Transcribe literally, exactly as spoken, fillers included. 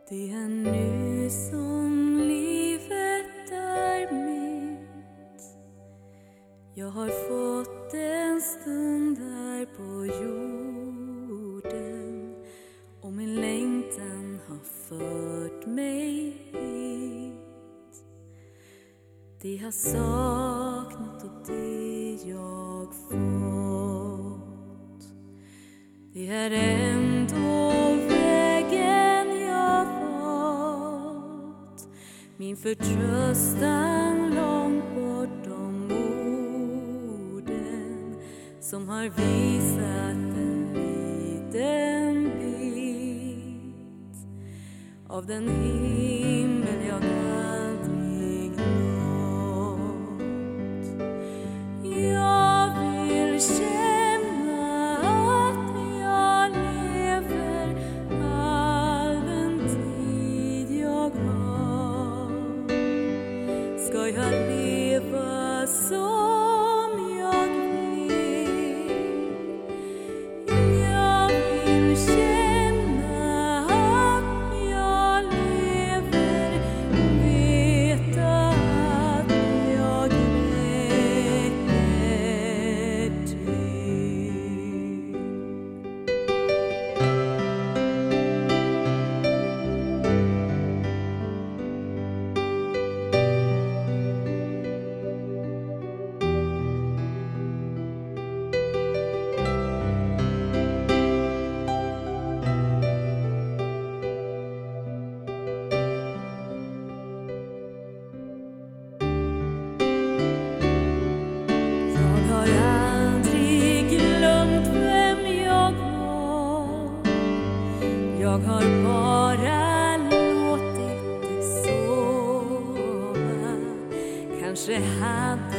Det är nu som livet är mitt. Jag har fått en stund här på jorden, och min längtan har fört mig hit. Det har saknat och det jag fått, det är ändå vägen jag valt. Min förtröstan långt bortom orden, som har visat en liten bit av den himmel jag aldrig nått. Jag vill känna att jag lever all den tid jag har. Ska jag leva som jag vill? Jag vill känna att jag lever, veta att jag räcker till. Jag har aldrig glömt vem jag var. Jag har bara låtit det sova. Kanske hade